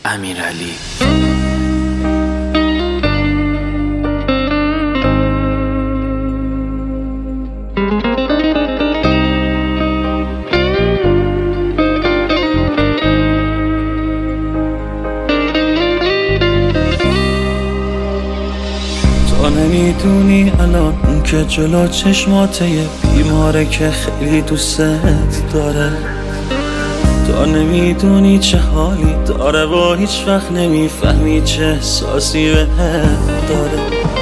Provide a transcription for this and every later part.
امیرعلی. تو نمیدونی الان اون که جلو چشماته یه بیماره که خیلی دوست داره. تو نمیدونی چه حالی داره و هیچ وقت نمیفهمی چه احساسی بهت داره.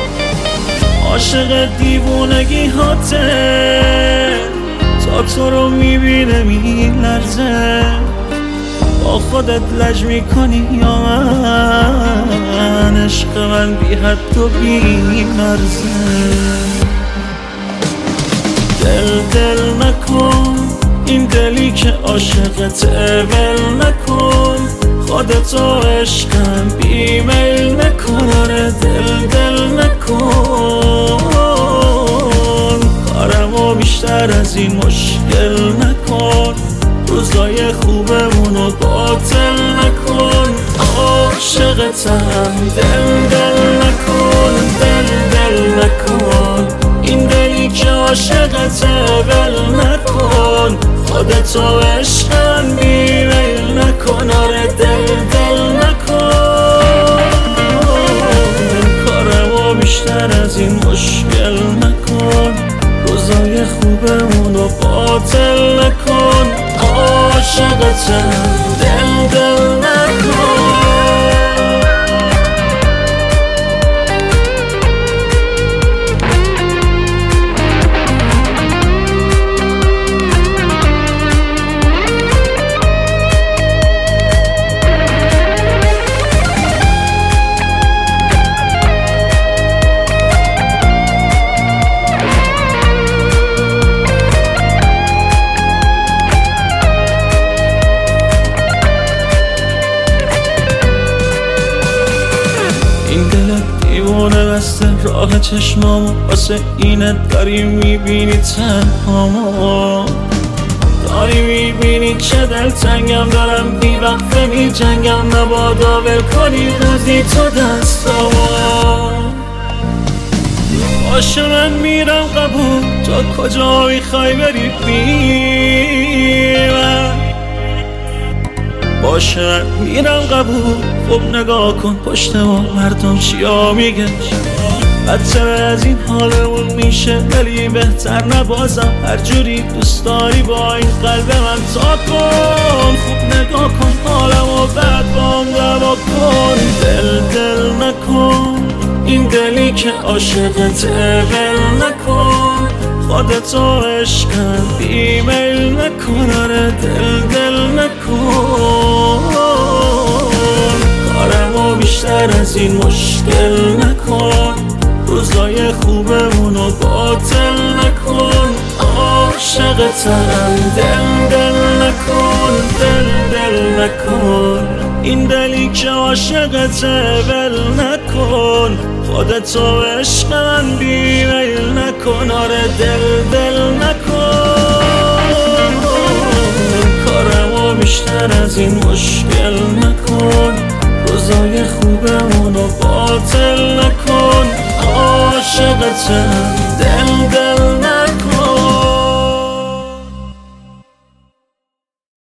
عاشق دیوونگی هاته، تا تو رو میبینه میلرزه. با خودت لج میکنی یا من؟ عشق من بی حد و بی مرزه. دل نکن این دلی که عاشقته، ول نکن خودتو عشقم بی میل نکن. آره دل نکن کارمو بیشتر از این مشکل نکن. روزای خوبمونو باطل نکن. عاشقتم دل نکن، دل نکن این دلی که عاشقته، ول نکن خودتو عشقم بی میل نکن. آره دل نکن کارمو بیشتر از این مشکل نکن. روزای خوبمونو باطل نکن. عاشقتم دل نکن. این دلت دیوانه بسته راه چشمامو، واسه اینه داری میبینی تنهامو. داری میبینی چه دلتنگم دارم، بی وقفه میجنگم. مبادا ول کنی روزی تو دستامو. باشه من میرم قبول، تو کجا میخوای بری بی من؟ باشه میرم قبول. خب نگاه کن پشت ما مردم چیا میگن. بدتر از این حالمون میشه ولی بهتر نبازم. هر جوری دوست داری با این قلب من تا کن. خوب نگاه کن حالمو بعد بام دوا کن. دل نکن این دلی که عاشقته، ول نکن خودتو عشقم بی میل نکن. آره دل نکن کارمو بیشتر از این مشکل نکن. روزای خوبمونو باطل نکن. عاشقتم دل نکن، دل نکن این دلی که عاشقته، ول نکن خودتو عشقم بی میل نکن. آره دل نکن کارمو بیشتر از این مشکل